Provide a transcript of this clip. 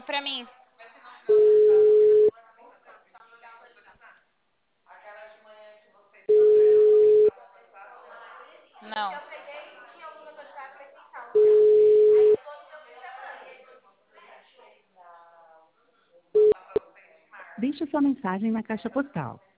E pra mim? Não. Deixe sua mensagem na caixa postal.